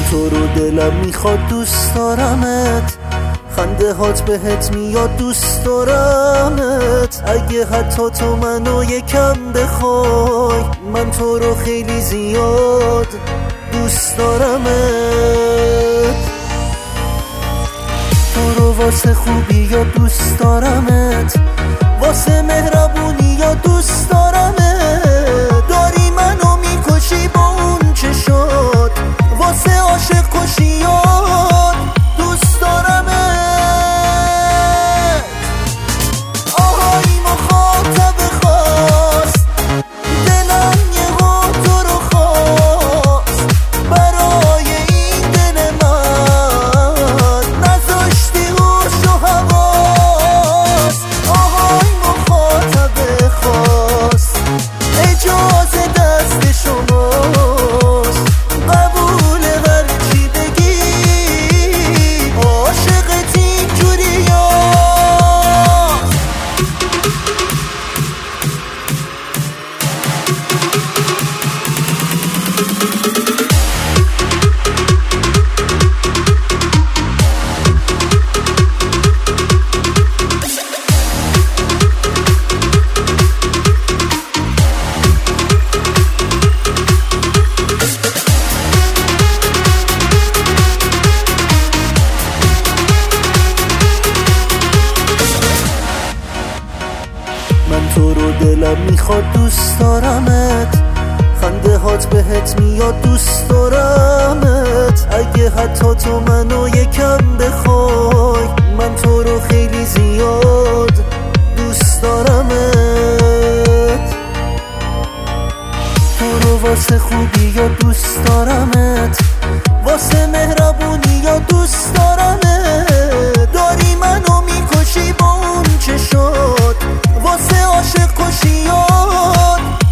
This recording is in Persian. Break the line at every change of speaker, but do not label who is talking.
تو رو دلم میخواد دوست دارمت، خنده هات بهت میاد دوست دارمت. اگه حتی تو منو یکم بخوای، من تو رو خیلی زیاد دوست دارمت. تو رو واسه خوبی یا دوست دارمت، واسه مهربونی یا دوست دارمت. داری منو میکشی با اون چشات، واسه عاشق کشیات دوست دارمت. آهای مخاطب خاص، دلم یهو تو رو خواست. برای این دل من نذاشتی هوش و حواس. آهای مخاطب خاص، اجازه دست شماست. قبول هر چی بگی، عاشقت اینجوریاست. من تو رو دلم میخواد دوست دارمت، خنده هات بهت میاد دوست دارمت. اگه حتی تو منو یکم بخوای، من تو رو خیلی زیاد دوست دارمت. تو رو واسه خوبی یا دوست دارمت، واسه مهربونی یا دوست دارمت. داری منو میکشی با اون چشات، واسه عاشق کشیات